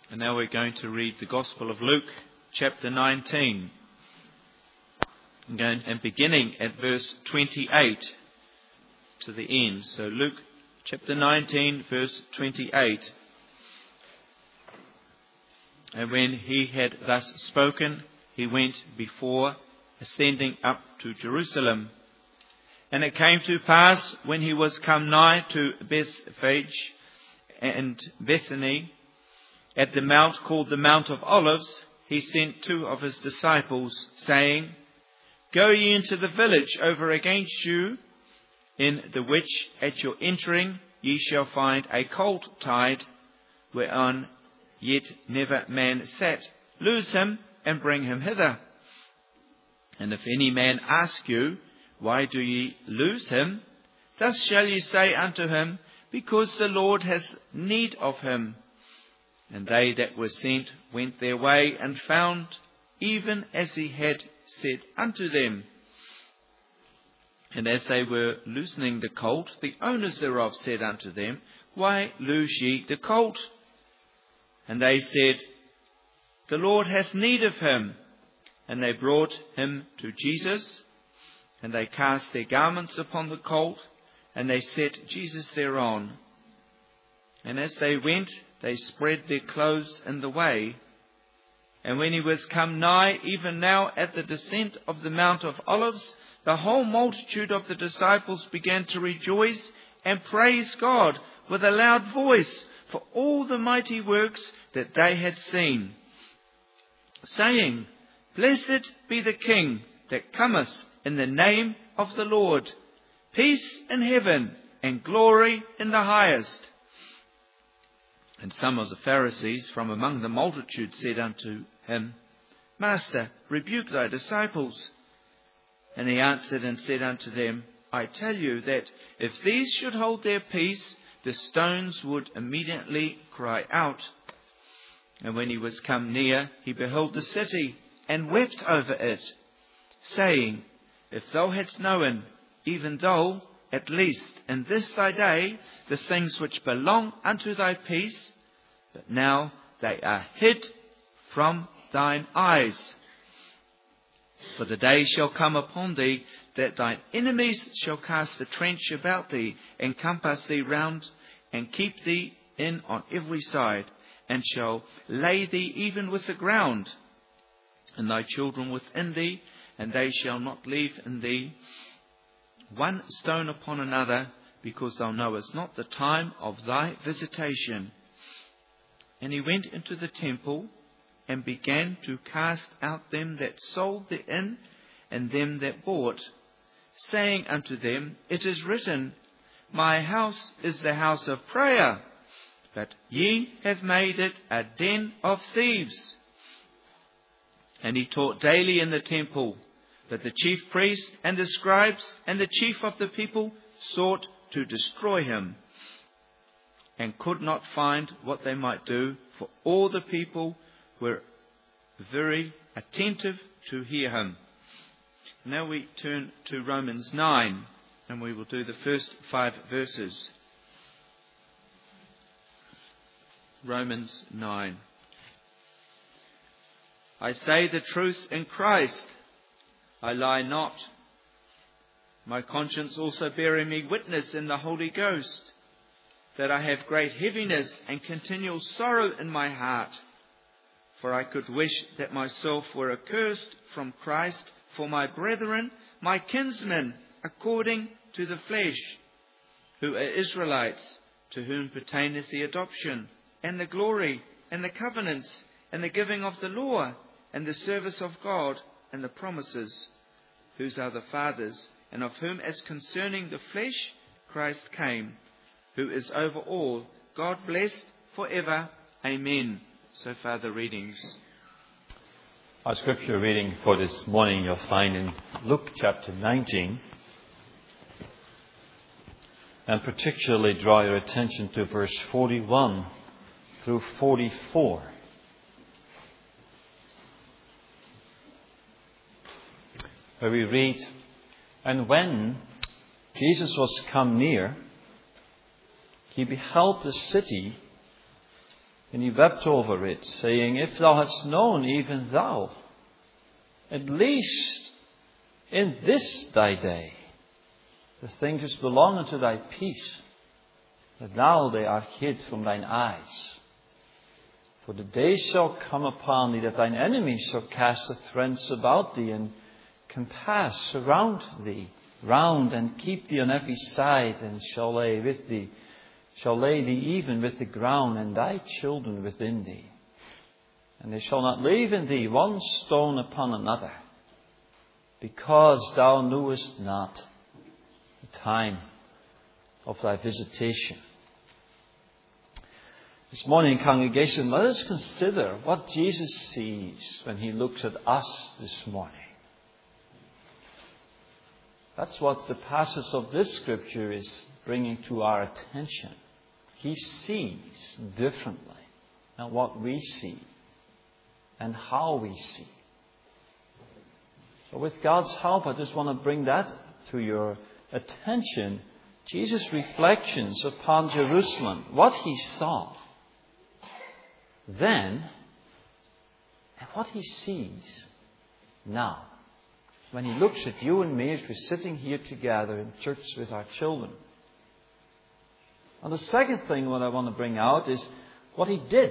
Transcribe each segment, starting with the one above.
And now we're going to read the Gospel of Luke, chapter 19. And beginning at verse 28 to the end. So Luke chapter 19, verse 28. And when he had thus spoken, he went before, ascending up to Jerusalem. And it came to pass, when he was come nigh to Bethphage and Bethany, at the mount called the Mount of Olives, he sent two of his disciples, saying, Go ye into the village over against you, in the which at your entering ye shall find a colt tied, whereon yet never man sat. Loose him, and bring him hither. And if any man ask you, Why do ye loose him? Thus shall ye say unto him, Because the Lord has need of him. And they that were sent went their way, and found even as he had said unto them. And as they were loosening the colt, the owners thereof said unto them, Why loose ye the colt? And they said, The Lord has need of him. And they brought him to Jesus, and they cast their garments upon the colt, and they set Jesus thereon. And as they went, they spread their clothes in the way. And when he was come nigh, even now at the descent of the Mount of Olives, the whole multitude of the disciples began to rejoice and praise God with a loud voice for all the mighty works that they had seen, saying, Blessed be the King that cometh in the name of the Lord. Peace in heaven and glory in the highest. And some of the Pharisees from among the multitude said unto him, Master, rebuke thy disciples. And he answered and said unto them, I tell you that if these should hold their peace, the stones would immediately cry out. And when he was come near, he beheld the city, and wept over it, saying, If thou hadst known, even thou, at least in this thy day, the things which belong unto thy peace, but now they are hid from thine eyes. For the day shall come upon thee, that thine enemies shall cast a trench about thee, and compass thee round, and keep thee in on every side, and shall lay thee even with the ground, and thy children within thee, and they shall not leave in thee one stone upon another, because thou knowest not the time of thy visitation. And he went into the temple, and began to cast out them that sold therein, and them that bought, saying unto them, It is written, My house is the house of prayer, but ye have made it a den of thieves. And he taught daily in the temple. But the chief priests and the scribes and the chief of the people sought to destroy him, and could not find what they might do, for all the people were very attentive to hear him. Now we turn to Romans 9, and we will do the first 5 verses. Romans 9. I say the truth in Christ, I lie not. My conscience also bearing me witness in the Holy Ghost, that I have great heaviness and continual sorrow in my heart. For I could wish that myself were accursed from Christ for my brethren, my kinsmen, according to the flesh, who are Israelites, to whom pertaineth the adoption, and the glory, and the covenants, and the giving of the law, and the service of God, and the promises, whose are the fathers, and of whom as concerning the flesh Christ came, who is over all, God blessed for ever. Amen. So far the readings. Our scripture reading for this morning you'll find in Luke chapter 19, and particularly draw your attention to verse 41 through 44. Where we read, And when Jesus was come near, he beheld the city, And he wept over it, saying, If thou hadst known, even thou, at least in this thy day, the things which belong unto thy peace, that now they are hid from thine eyes. For the day shall come upon thee that thine enemies shall cast a threats about thee, and compass around thee round, and keep thee on every side, and shall lay thee even with the ground, and thy children within thee. And they shall not leave in thee one stone upon another, because thou knewest not the time of thy visitation. This morning, congregation, let us consider what Jesus sees when he looks at us this morning. That's what the passage of this scripture is bringing to our attention. He sees differently than what we see and how we see. So with God's help, I just want to bring that to your attention. Jesus' reflections upon Jerusalem, what he saw then, and what he sees now, when he looks at you and me as we're sitting here together in church with our children. And the second thing what I want to bring out is what he did.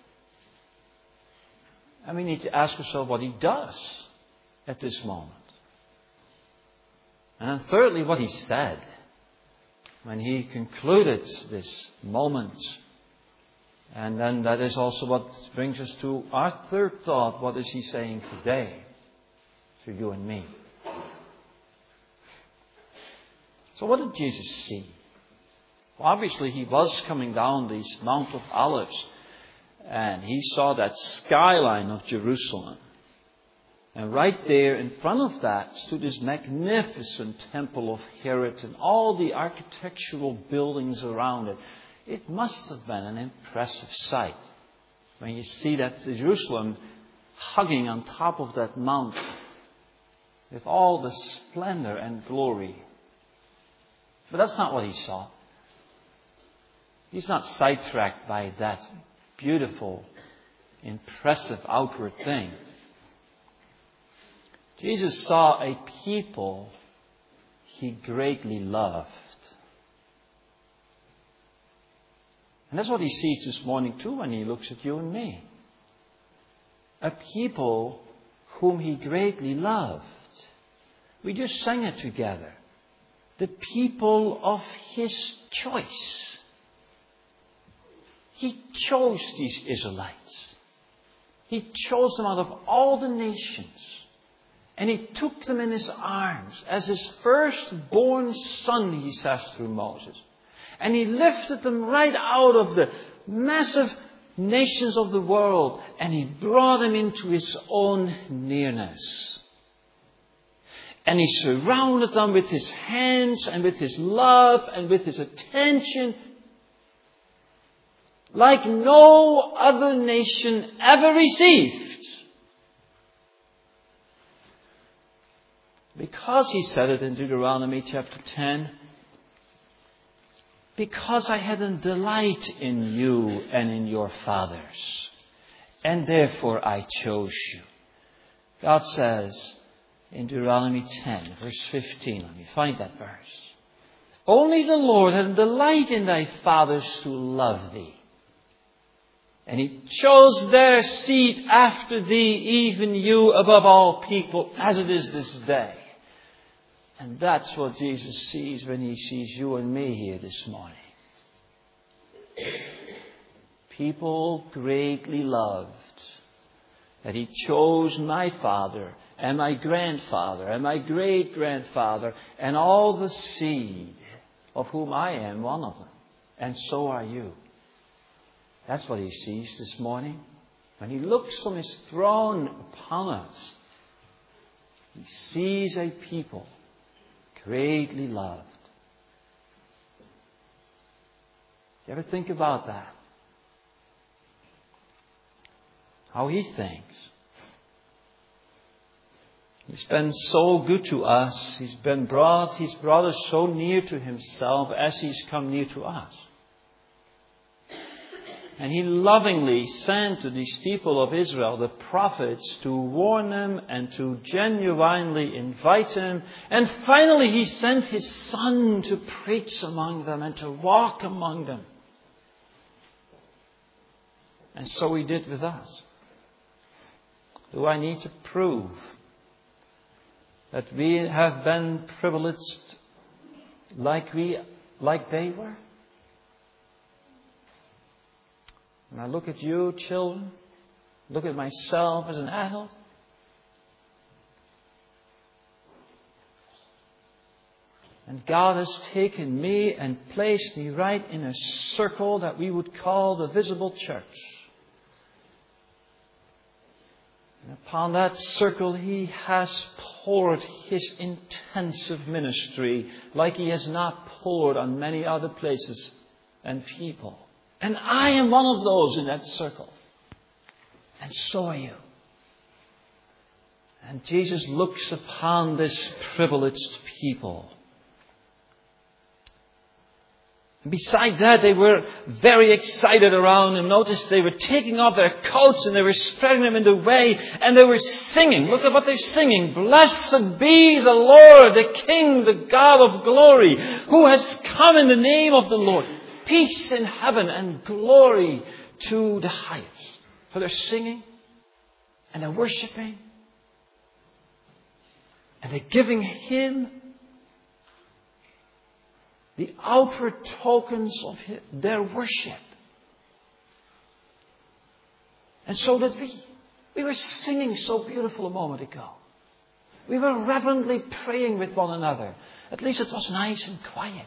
And we need to ask ourselves what he does at this moment. And then thirdly, what he said when he concluded this moment. And then that is also what brings us to our third thought. What is he saying today to you and me? So what did Jesus see? Well, obviously he was coming down this Mount of Olives, and he saw that skyline of Jerusalem. And right there in front of that stood this magnificent temple of Herod and all the architectural buildings around it. It must have been an impressive sight when you see that Jerusalem hugging on top of that mountain with all the splendor and glory. But that's not what he saw. He's not sidetracked by that beautiful, impressive outward thing. Jesus saw a people he greatly loved. And that's what he sees this morning too when he looks at you and me. A people whom he greatly loved. We just sang it together. The people of his choice. He chose these Israelites. He chose them out of all the nations. And he took them in his arms as his firstborn son, he says through Moses. And he lifted them right out of the massive nations of the world. And he brought them into his own nearness. And he surrounded them with his hands and with his love and with his attention. Like no other nation ever received. Because he said it in Deuteronomy chapter 10. Because I had a delight in you and in your fathers. And therefore I chose you. God says in Deuteronomy 10, verse 15. Let me find that verse. Only the Lord had a delight in thy fathers to love thee. And he chose their seed after thee, even you above all people, as it is this day. And that's what Jesus sees when he sees you and me here this morning. People greatly loved that he chose my father and my grandfather and my great-grandfather and all the seed of whom I am one of them. And so are you. That's what he sees this morning. When he looks from his throne upon us, he sees a people greatly loved. You ever think about that? How he thinks. He's been so good to us. He's brought us so near to himself as he's come near to us. And He lovingly sent to these people of Israel the prophets to warn them and to genuinely invite them. And finally He sent His Son to preach among them and to walk among them. And so He did with us. Do I need to prove that we have been privileged like they were? When I look at you, children, look at myself as an adult, and God has taken me and placed me right in a circle that we would call the visible church. And upon that circle He has poured His intensive ministry like He has not poured on many other places and people. And I am one of those in that circle. And so are you. And Jesus looks upon this privileged people. And besides that, they were very excited around Him. Notice they were taking off their coats and they were spreading them in the way. And they were singing. Look at what they're singing. Blessed be the Lord, the King, the God of glory, who has come in the name of the Lord. Peace in heaven and glory to the highest. So they're singing and they're worshiping and they're giving Him the outward tokens of their worship. And so that we were singing so beautiful a moment ago. We were reverently praying with one another. At least it was nice and quiet.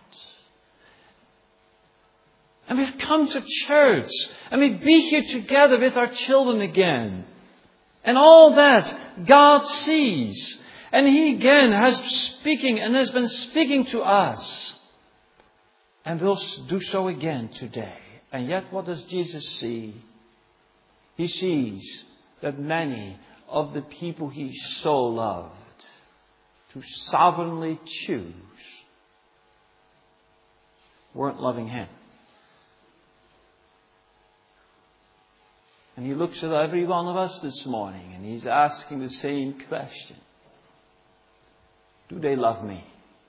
And we've come to church. And we be here together with our children again. And all that God sees. And He again has been speaking to us. And will do so again today. And yet what does Jesus see? He sees that many of the people He so loved to sovereignly choose weren't loving Him. And He looks at every one of us this morning and He's asking the same question. Do they love me?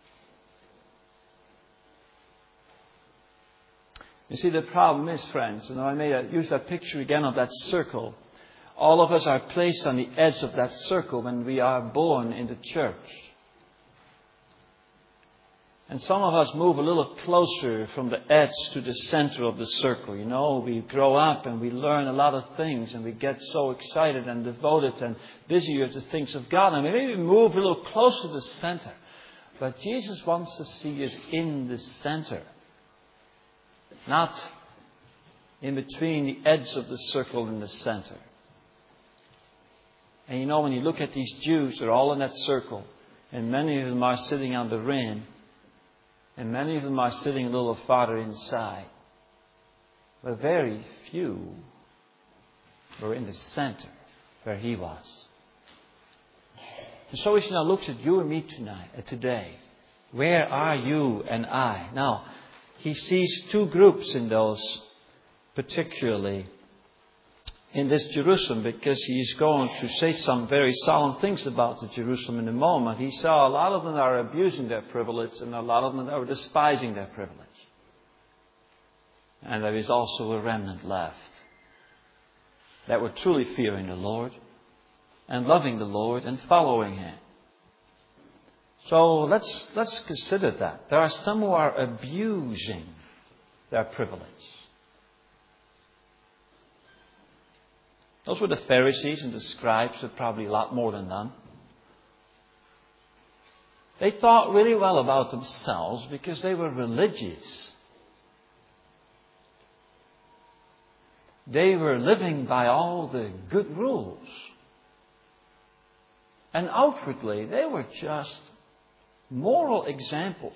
You see, the problem is, friends, and I use that picture again of that circle. All of us are placed on the edge of that circle when we are born in the church. And some of us move a little closer from the edge to the center of the circle. You know, we grow up and we learn a lot of things and we get so excited and devoted and busy with the things of God. And maybe we move a little closer to the center. But Jesus wants to see us in the center. Not in between the edge of the circle and the center. And you know, when you look at these Jews, they're all in that circle. And many of them are sitting on the rim. And many of them are sitting a little farther inside. But very few were in the center where He was. And so He now looks at you and me today. Where are you and I? Now, He sees two groups in those, particularly in this Jerusalem, because He's going to say some very solemn things about the Jerusalem in a moment. He saw a lot of them are abusing their privilege and a lot of them are despising their privilege. And there is also a remnant left that were truly fearing the Lord and loving the Lord and following Him. So let's consider that. There are some who are abusing their privilege. Those were the Pharisees and the scribes, but probably a lot more than them. They thought really well about themselves because they were religious. They were living by all the good rules. And outwardly, they were just moral examples.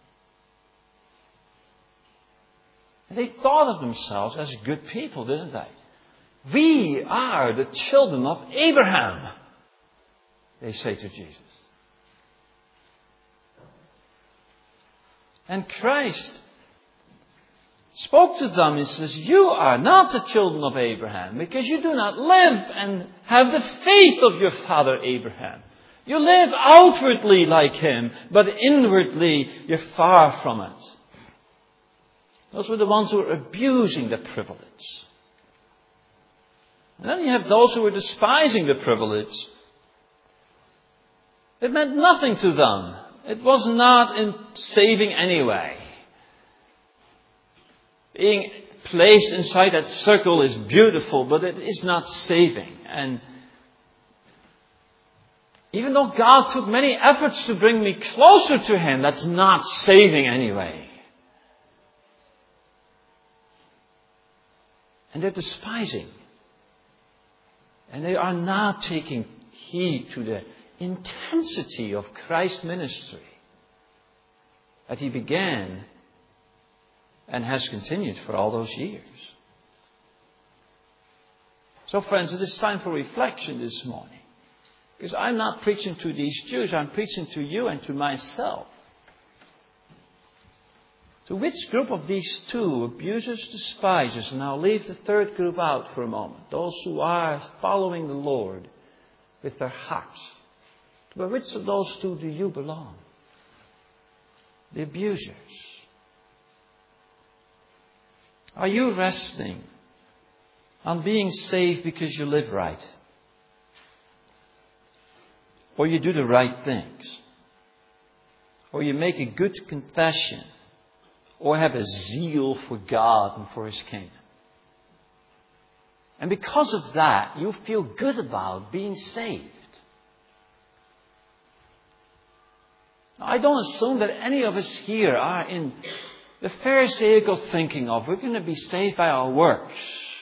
And they thought of themselves as good people, didn't they? We are the children of Abraham, they say to Jesus. And Christ spoke to them, he says, you are not the children of Abraham because you do not live and have the faith of your father Abraham. You live outwardly like him, but inwardly you're far from it. Those were the ones who were abusing the privilege. And then you have those who were despising the privilege. It meant nothing to them. It was not in saving anyway. Being placed inside that circle is beautiful, but it is not saving. And even though God took many efforts to bring me closer to Him, that's not saving anyway. And they're despising. And they are not taking heed to the intensity of Christ's ministry that He began and has continued for all those years. So friends, it is time for reflection this morning. Because I'm not preaching to these Jews, I'm preaching to you and to myself. To which group of these two, abusers, despisers, and I'll leave the third group out for a moment, those who are following the Lord with their hearts. To which of those two do you belong? The abusers. Are you resting on being saved because you live right? Or you do the right things? Or you make a good confession? Or have a zeal for God and for His kingdom? And because of that, you feel good about being saved. Now, I don't assume that any of us here are in the Pharisaical thinking of we're going to be saved by our works.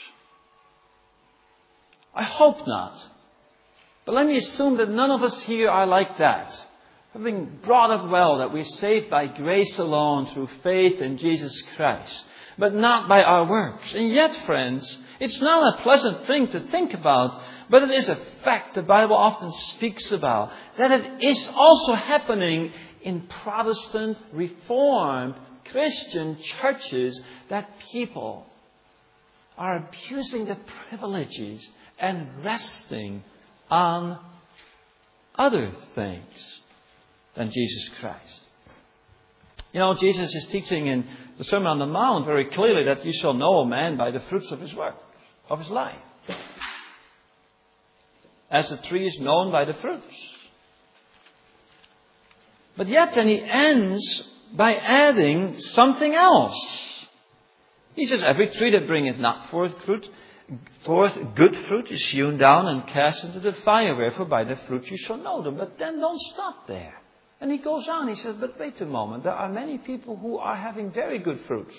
I hope not. But let me assume that none of us here are like that. Having brought up well that we're saved by grace alone through faith in Jesus Christ, but not by our works. And yet, friends, it's not a pleasant thing to think about, but it is a fact the Bible often speaks about, that it is also happening in Protestant, Reformed, Christian churches, that people are abusing the privileges and resting on other things than Jesus Christ. You know, Jesus is teaching in the Sermon on the Mount very clearly that you shall know a man by the fruits of his work, of his life. As the tree is known by the fruits. But yet then he ends by adding something else. He says, every tree that bringeth not forth good fruit is hewn down and cast into the fire. Wherefore by the fruit you shall know them. But then don't stop there. And he goes on, he says, but wait a moment. There are many people who are having very good fruits.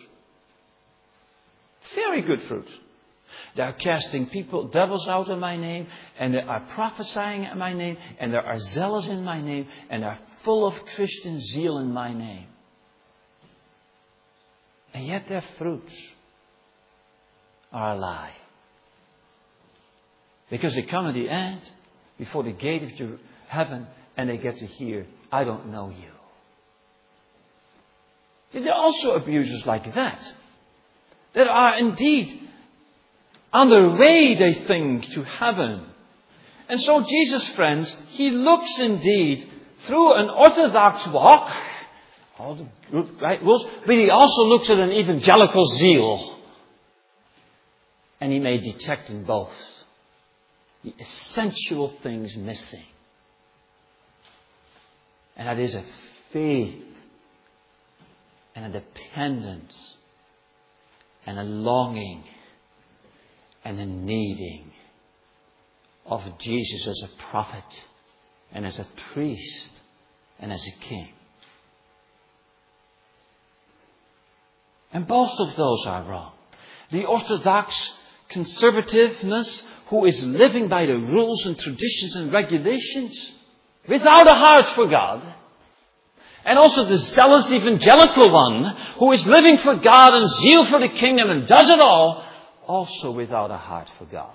Very good fruits. They are casting devils out in my name. And they are prophesying in my name. And they are zealous in my name. And they are full of Christian zeal in my name. And yet their fruits are a lie. Because they come at the end, before the gate of heaven, and they get to hear, I don't know you. There are also abusers like that. That are indeed on their way, they think, to heaven. And so Jesus, friends, He looks indeed through an orthodox walk, all the right rules, but He also looks at an evangelical zeal. And He may detect in both the essential things missing. And that is a faith and a dependence and a longing and a needing of Jesus as a prophet and as a priest and as a king. And both of those are wrong. The orthodox conservativeness who is living by the rules and traditions and regulations without a heart for God. And also the zealous evangelical one who is living for God and zeal for the kingdom and does it all, also without a heart for God.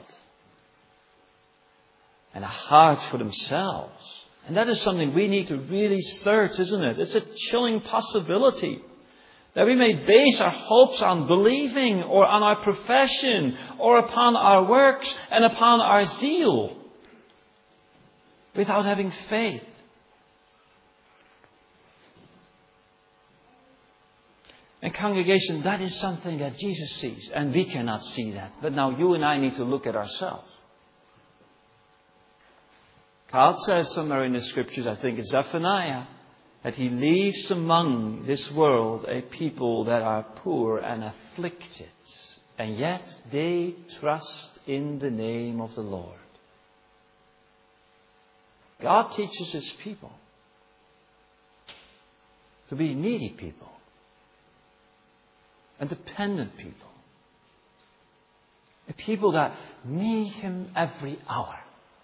And a heart for themselves. And that is something we need to really search, isn't it? It's a chilling possibility that we may base our hopes on believing or on our profession or upon our works and upon our zeal without having faith. And congregation, that is something that Jesus sees, and we cannot see that. But now you and I need to look at ourselves. God says somewhere in the Scriptures, I think it's Zephaniah, that He leaves among this world a people that are poor and afflicted, and yet they trust in the name of the Lord. God teaches His people to be needy people and dependent people. A people that need Him every hour.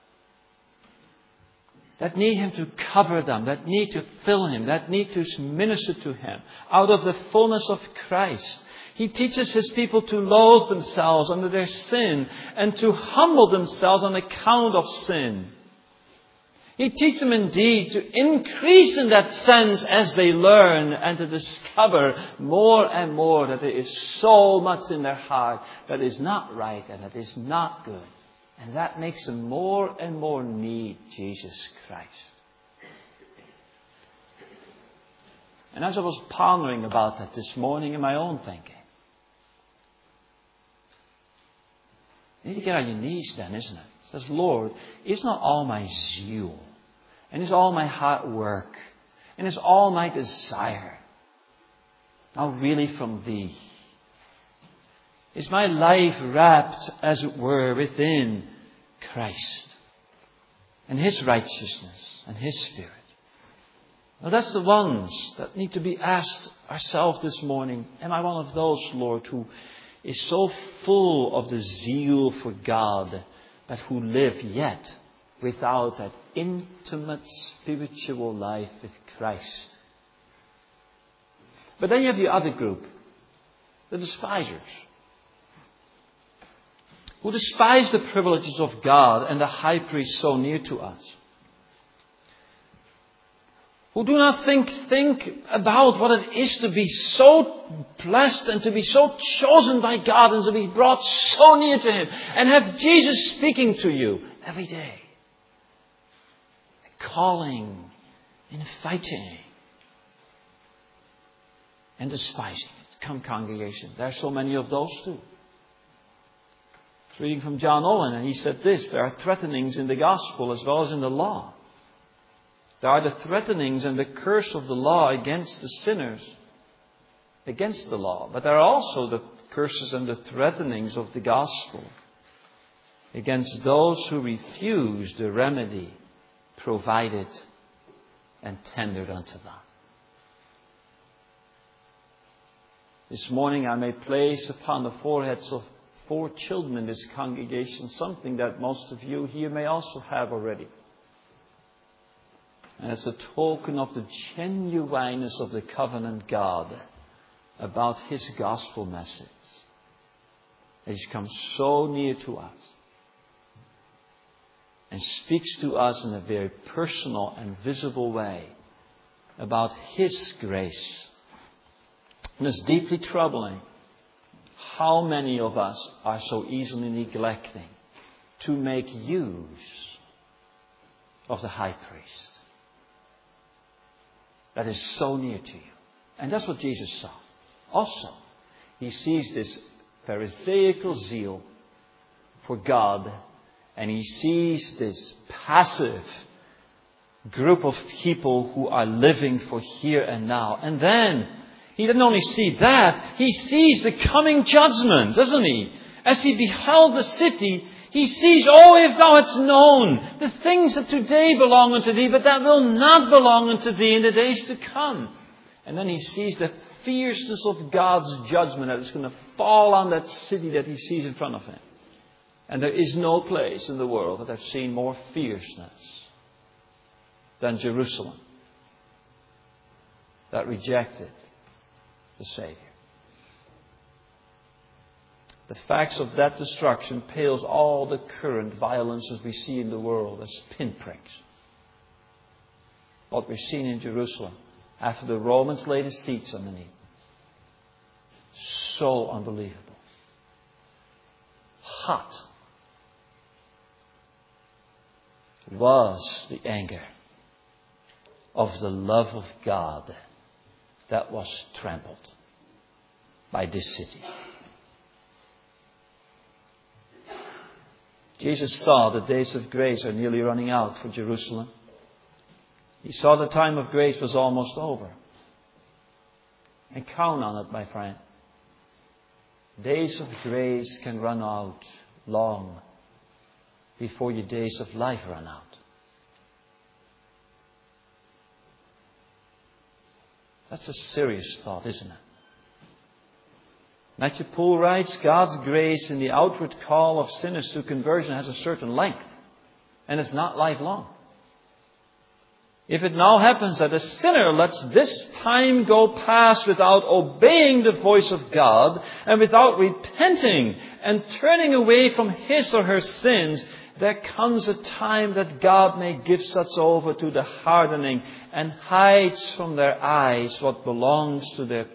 That need Him to cover them, that need to fill Him, that need to minister to Him out of the fullness of Christ. He teaches His people to loathe themselves under their sin and to humble themselves on account of sin. He teaches them indeed to increase in that sense as they learn and to discover more and more that there is so much in their heart that is not right and that is not good. And that makes them more and more need Jesus Christ. And as I was pondering about that this morning in my own thinking, you need to get on your knees then, isn't it? It says, Lord, it's not all my zeal, and it's all my hard work, and it's all my desire. Now really from Thee. Is my life wrapped, as it were, within Christ and His righteousness and His Spirit? Well, that's the ones that need to be asked ourselves this morning. Am I one of those, Lord, who is so full of the zeal for God, but who live yet without that intimate spiritual life with Christ? But then you have the other group, the despisers, who despise the privileges of God and the high priest so near to us. Who do not think about what it is to be so blessed and to be so chosen by God and to be brought so near to Him and have Jesus speaking to you every day. Calling, inviting, and despising it. Come, congregation. There are so many of those too. Reading from John Owen, and he said this: there are threatenings in the gospel as well as in the law. There are the threatenings and the curse of the law against the sinners, against the law. But there are also the curses and the threatenings of the gospel against those who refuse the remedy provided and tendered unto them. This morning I may place upon the foreheads of 4 children in this congregation something that most of you here may also have already. And it's a token of the genuineness of the covenant God about His gospel message. He's come so near to us and speaks to us in a very personal and visible way about His grace. And it's deeply troubling how many of us are so easily neglecting to make use of the high priest that is so near to you. And that's what Jesus saw. Also, He sees this Pharisaical zeal for God, and He sees this passive group of people who are living for here and now. And then He didn't only see that, He sees the coming judgment, doesn't He? As He beheld the city, He sees, oh, if thou hadst known the things that today belong unto thee, but that will not belong unto thee in the days to come. And then He sees the fierceness of God's judgment that is going to fall on that city that He sees in front of Him. And there is no place in the world that I've seen more fierceness than Jerusalem, that rejected the Savior. The facts of that destruction pales all the current violences we see in the world as pinpricks. What we've seen in Jerusalem after the Romans laid a siege underneath. so unbelievable. Hot was the anger of the love of God that was trampled by this city. Jesus saw the days of grace are nearly running out for Jerusalem. He saw the time of grace was almost over. And count on it, my friend. Days of grace can run out long before your days of life run out. That's a serious thought, isn't it? Matthew Poole writes, God's grace in the outward call of sinners to conversion has a certain length, and it's not lifelong. If it now happens that a sinner lets this time go past without obeying the voice of God and without repenting and turning away from his or her sins, there comes a time that God may give such over to the hardening and hides from their eyes what belongs to their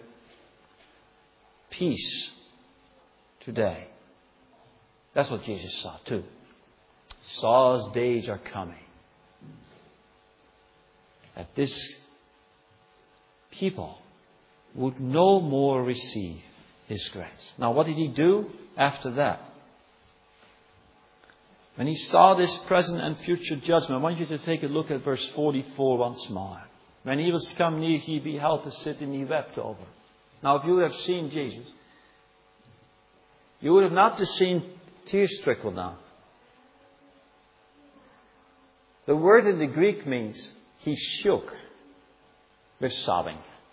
peace today. That's what Jesus saw too. Saw his days are coming. That this people would no more receive His grace. Now, what did He do after that? When He saw this present and future judgment, I want you to take a look at verse 44 once more. When He was come near, He beheld the city and He wept over. Now, if you have seen Jesus, you would have not just seen tears trickle down. The word in the Greek means He shook with sobbing.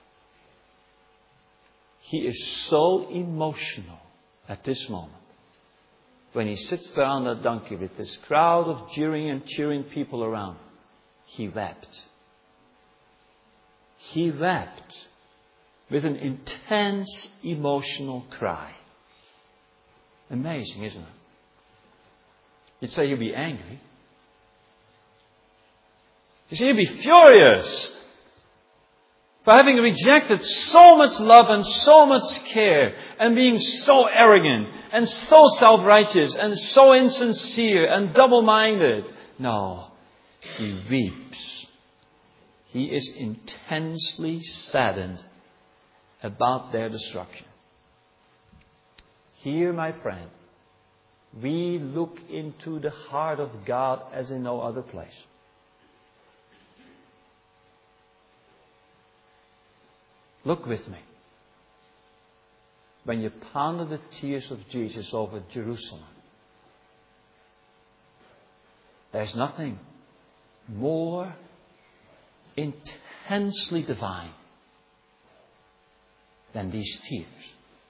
He is so emotional at this moment. When He sits there on the donkey with this crowd of jeering and cheering people around, He wept. He wept with an intense emotional cry. Amazing, isn't it? You'd say He'd be angry. You see, He'd be furious for having rejected so much love and so much care and being so arrogant and so self-righteous and so insincere and double-minded. No, He weeps. He is intensely saddened about their destruction. Here, my friend, we look into the heart of God as in no other place. Look with me. When you ponder the tears of Jesus over Jerusalem, there's nothing more intensely divine than these tears.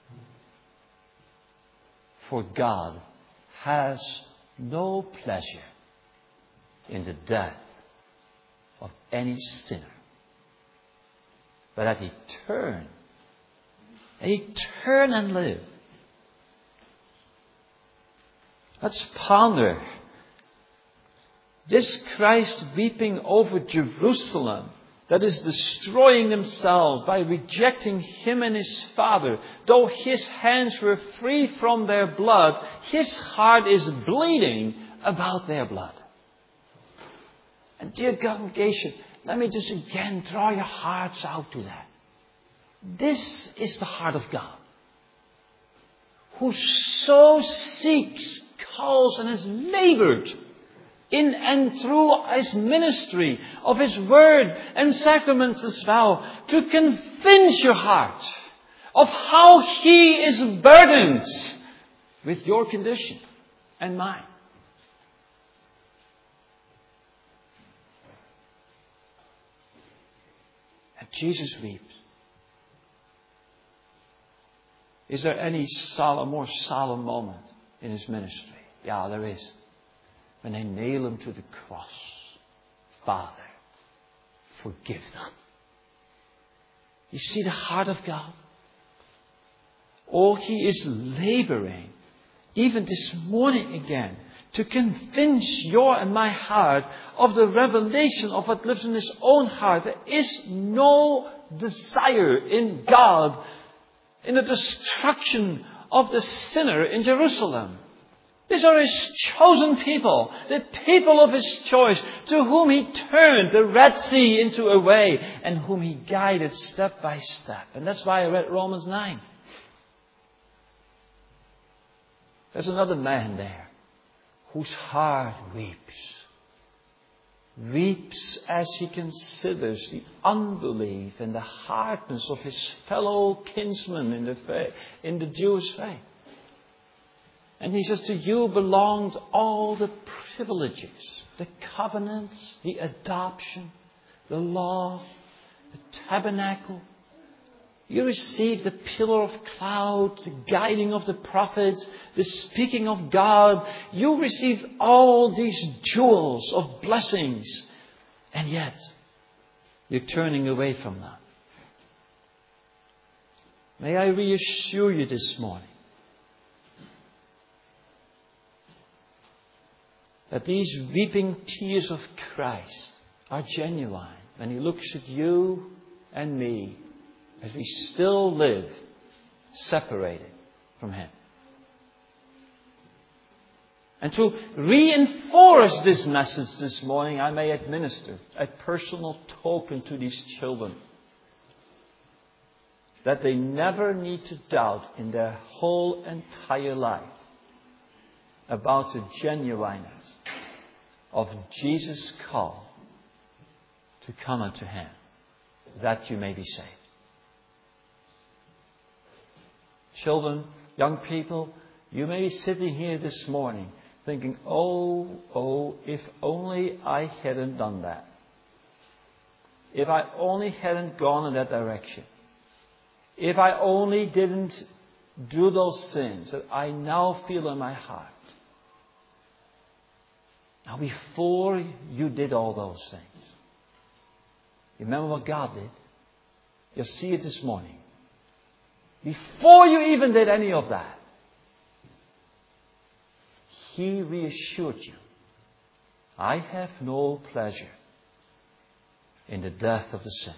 For God has no pleasure in the death of any sinner, but that he turn and live. Let's ponder this Christ weeping over Jerusalem that is destroying themselves by rejecting Him and His Father. Though His hands were free from their blood, His heart is bleeding about their blood. And dear congregation, let me just again draw your hearts out to that. This is the heart of God, who so seeks, calls, and has labored in and through His ministry of His Word and sacraments as well, to convince your heart of how He is burdened with your condition and mine. And Jesus weeps. Is there any more solemn moment in His ministry? Yeah, there is. When they nail Him to the cross. Father, forgive them. You see the heart of God? Oh, He is laboring, even this morning again, to convince your and my heart of the revelation of what lives in His own heart. There is no desire in God in the destruction of the sinner in Jerusalem. These are His chosen people, the people of His choice, to whom He turned the Red Sea into a way and whom He guided step by step. And that's why I read Romans 9. There's another man there whose heart weeps as he considers the unbelief and the hardness of his fellow kinsmen in the Jewish faith. And he says, to you belonged all the privileges, the covenants, the adoption, the law, the tabernacle. You received the pillar of cloud, the guiding of the prophets, the speaking of God. You received all these jewels of blessings. And yet, you're turning away from them. May I reassure you this morning that these weeping tears of Christ are genuine when He looks at you and me as we still live separated from Him. And to reinforce this message this morning, I may administer a personal token to these children that they never need to doubt in their whole entire life about the genuineness of Jesus' call to come unto Him, that you may be saved. Children, young people, you may be sitting here this morning thinking, oh, if only I hadn't done that. If I only hadn't gone in that direction. If I only didn't do those sins that I now feel in my heart. Now, before you did all those things, remember what God did? You'll see it this morning. Before you even did any of that, He reassured you, I have no pleasure in the death of the sinner.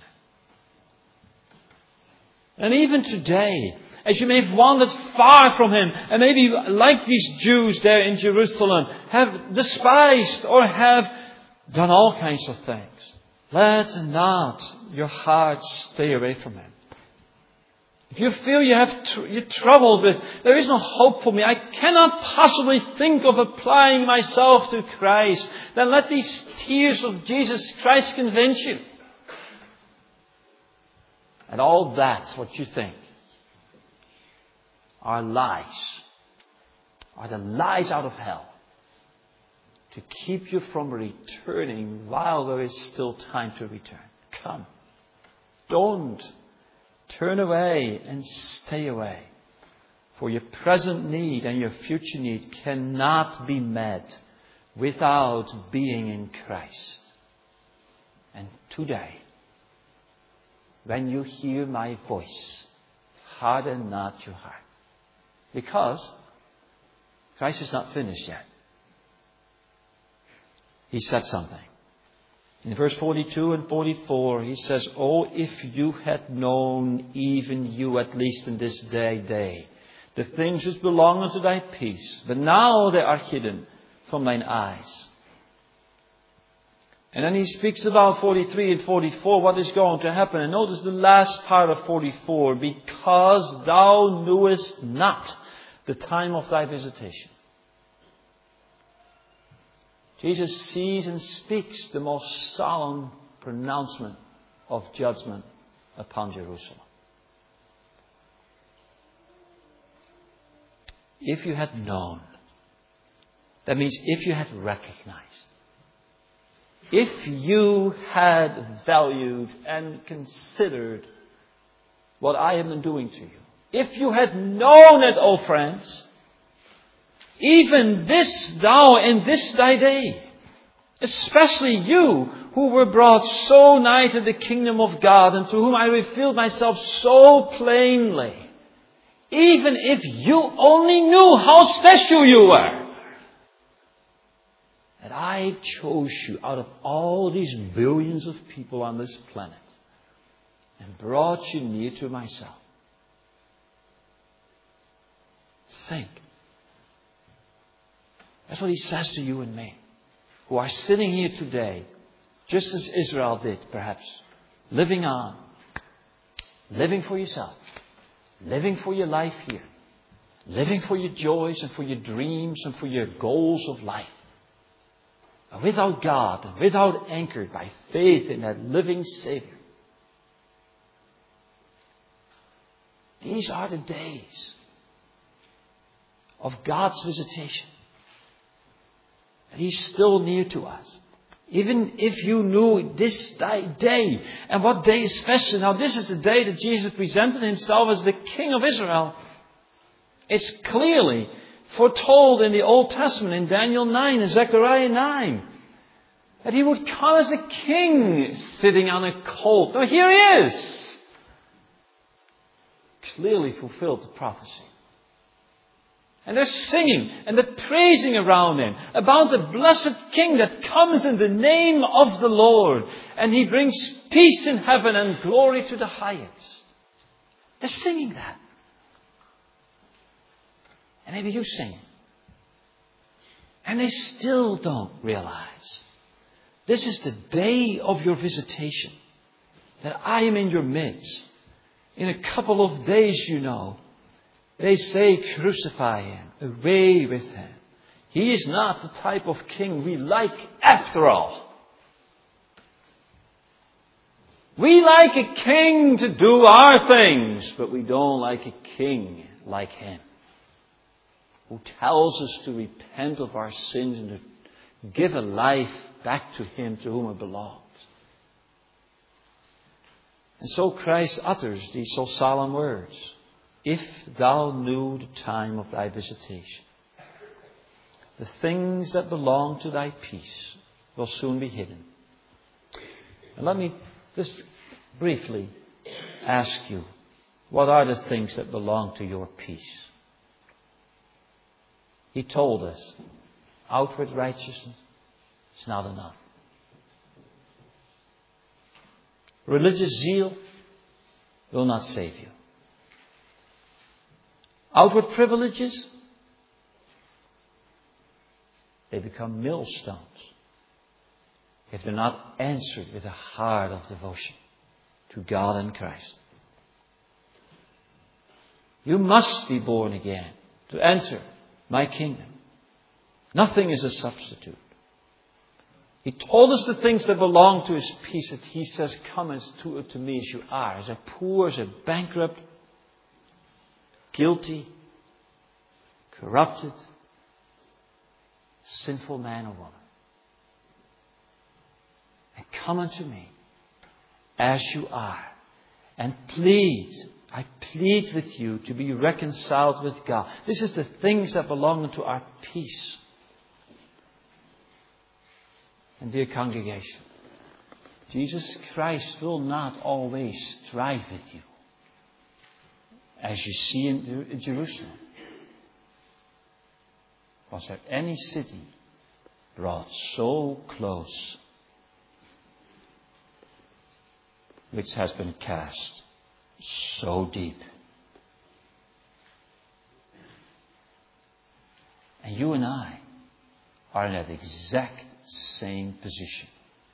And even today, as you may have wandered far from Him, and maybe like these Jews there in Jerusalem, have despised or have done all kinds of things, let not your heart stay away from Him. If you feel you're troubled with, there is no hope for me, I cannot possibly think of applying myself to Christ, then let these tears of Jesus Christ convince you. And all that's what you think are lies, are the lies out of hell to keep you from returning while there is still time to return. Come. Don't turn away and stay away. For your present need and your future need cannot be met without being in Christ. And today, when you hear my voice, harden not your heart. Because Christ is not finished yet. He said something. In verse 42 and 44, He says, oh, if you had known, even you at least in this day, the things which belong unto thy peace, but now they are hidden from thine eyes. And then He speaks about 43 and 44, what is going to happen. And notice the last part of 44, because thou knewest not the time of thy visitation. Jesus sees and speaks the most solemn pronouncement of judgment upon Jerusalem. If you had known, that means if you had recognized, if you had valued and considered what I have been doing to you, if you had known it, oh friends, even this thou in this thy day, especially you who were brought so nigh to the kingdom of God and to whom I revealed myself so plainly, even if you only knew how special you were, that I chose you out of all these billions of people on this planet and brought you near to myself. think. That's what He says to you and me, who are sitting here today, just as Israel did, perhaps, living on, living for yourself, living for your life here, living for your joys and for your dreams and for your goals of life. But without God and without anchored by faith in that living Savior. These are the days of God's visitation. And He's still near to us. Even if you knew this day, and what day is special. Now this is the day that Jesus presented Himself as the King of Israel. It's clearly foretold in the Old Testament, in Daniel 9 and Zechariah 9, that He would come as a king sitting on a colt. Now here He is. Clearly fulfilled the prophecy. And they're singing and they're praising around Him about the blessed King that comes in the name of the Lord. And He brings peace in heaven and glory to the highest. They're singing that. And maybe you sing it. And they still don't realize. This is the day of your visitation. That I am in your midst. In a couple of days, you know, they say crucify Him, away with Him. He is not the type of king we like after all. We like a king to do our things, but we don't like a king like Him, who tells us to repent of our sins and to give a life back to Him to whom it belongs. And so Christ utters these so solemn words. If thou knew the time of thy visitation, the things that belong to thy peace will soon be hidden. And let me just briefly ask you, what are the things that belong to your peace? He told us, outward righteousness is not enough. Religious zeal will not save you. Outward privileges, they become millstones if they're not answered with a heart of devotion to God and Christ. You must be born again to enter my kingdom. Nothing is a substitute. He told us the things that belong to His peace. That He says, come to me as you are. As a poor, as a bankrupt, guilty, corrupted, sinful man or woman. And come unto me as you are. And I plead with you to be reconciled with God. This is the things that belong to our peace. And dear congregation, Jesus Christ will not always strive with you, as you see in Jerusalem. Was there any city brought so close which has been cast so deep? And you and I are in that exact same position.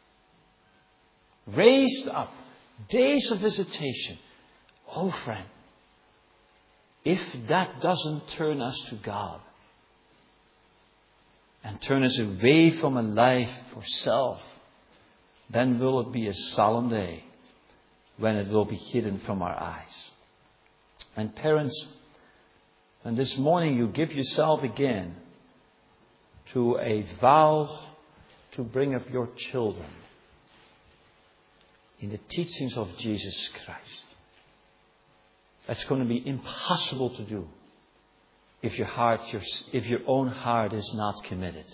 Raised up, days of visitation. Oh friend, if that doesn't turn us to God and turn us away from a life for self, then will it be a solemn day when it will be hidden from our eyes. And parents, when this morning you give yourself again to a vow to bring up your children in the teachings of Jesus Christ, that's going to be impossible to do if your own heart is not committed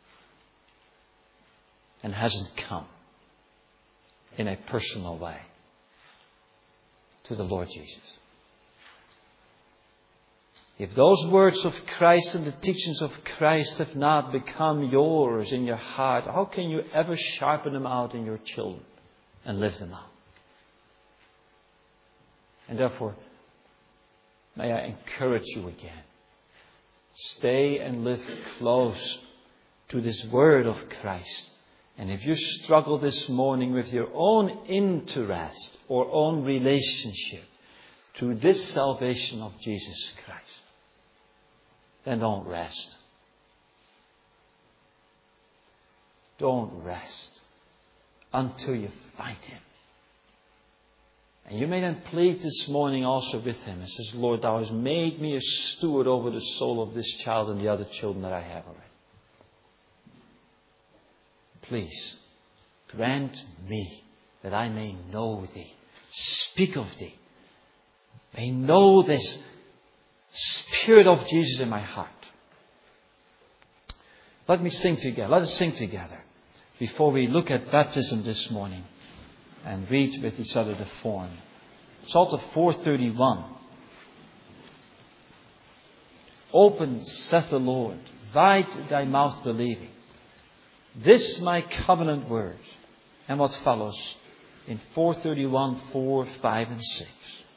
and hasn't come in a personal way to the Lord Jesus. If those words of Christ and the teachings of Christ have not become yours in your heart, how can you ever sharpen them out in your children and live them out? And therefore, may I encourage you again. stay and live close to this word of Christ. And if you struggle this morning with your own interest or own relationship to this salvation of Jesus Christ, then don't rest. Don't rest until you find Him. And you may then plead this morning also with Him and says, Lord, Thou hast made me a steward over the soul of this child and the other children that I have already. Please, grant me that I may know Thee, speak of Thee, may know this Spirit of Jesus in my heart. Let me sing together. Let us sing together before we look at baptism this morning and read with each other the form. Psalter 431. Open, saith the Lord, wide thy mouth believing. This my covenant word. And what follows in 431, 4, 5, and 6.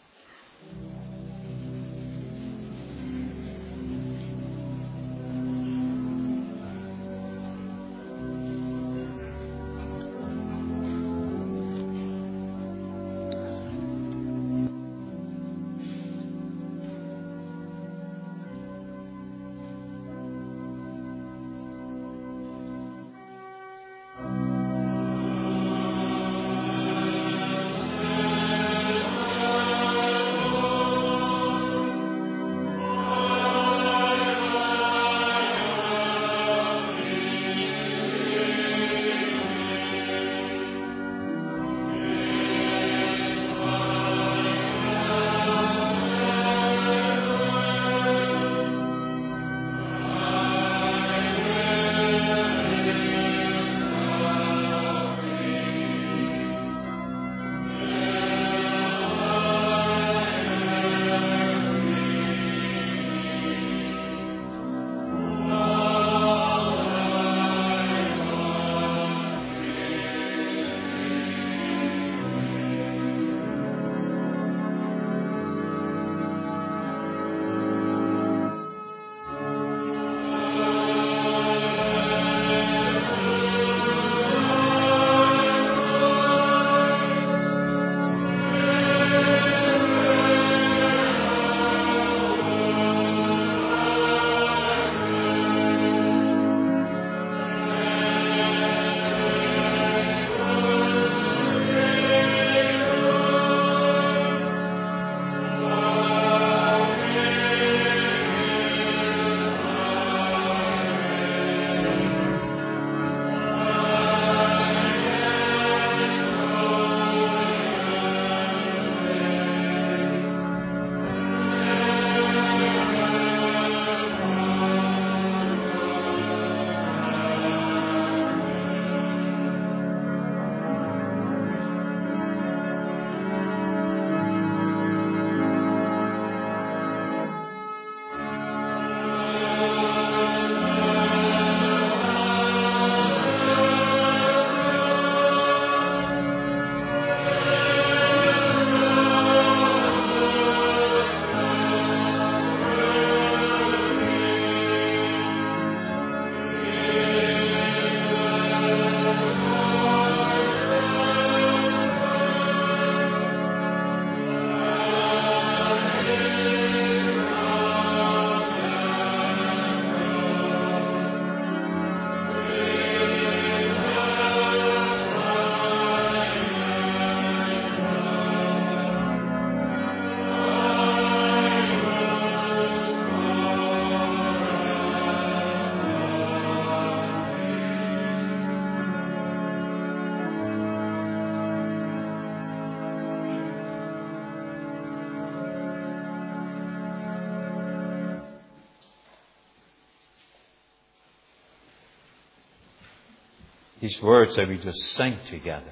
These words that we just sang together,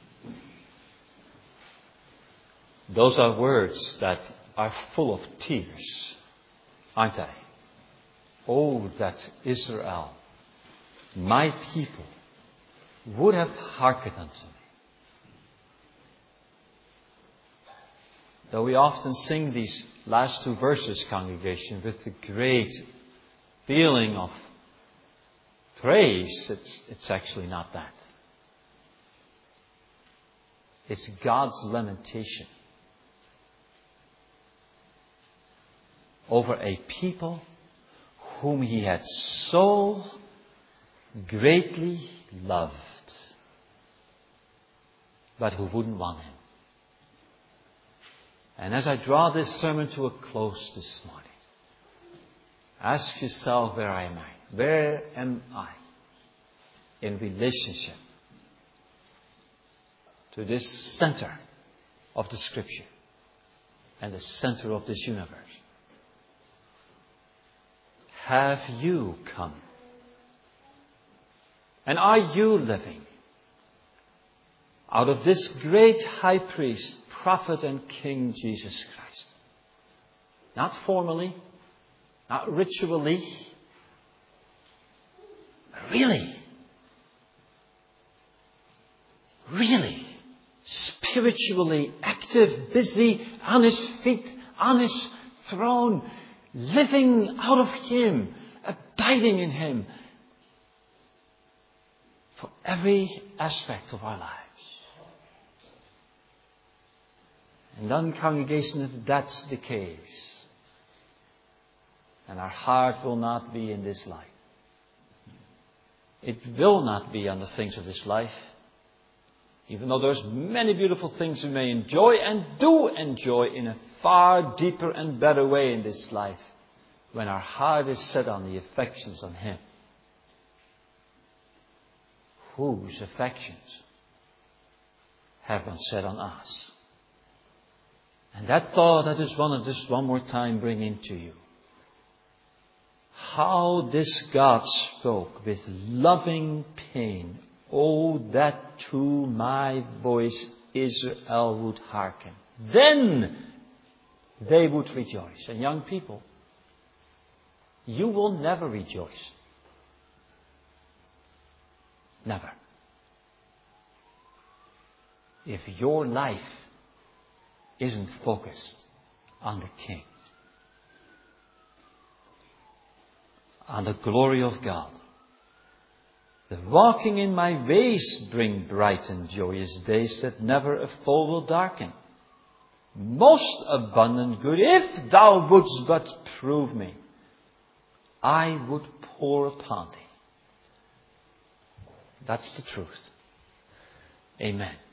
those are words that are full of tears, aren't they? Oh, that Israel, my people, would have hearkened unto me. Though we often sing these last two verses, congregation, with the great feeling of praise. It's actually not that. It's God's lamentation over a people whom He had so greatly loved, but who wouldn't want Him. And as I draw this sermon to a close this morning, ask yourself, where am I? Where am I in relationship to this center of the Scripture and the center of this universe? Have you come? And are you living out of this great high priest, prophet and king Jesus Christ? Not formally, not ritually, but really, spiritually active, busy, on His feet, on His throne, living out of Him, abiding in Him for every aspect of our lives. And then, congregation, if that's the case, and our heart will not be in this life, it will not be on the things of this life, even though there's many beautiful things we may enjoy and do enjoy in a far deeper and better way in this life, when our heart is set on the affections on Him. Whose affections have been set on us? And that thought I just want to one more time bring into you. How this God spoke with loving pain. Oh, that to my voice Israel would hearken. Then they would rejoice. And young people, you will never rejoice. Never. If your life isn't focused on the King, on the glory of God. The walking in my ways bring bright and joyous days that never a foe will darken. Most abundant good, if thou wouldst but prove me, I would pour upon thee. That's the truth. Amen.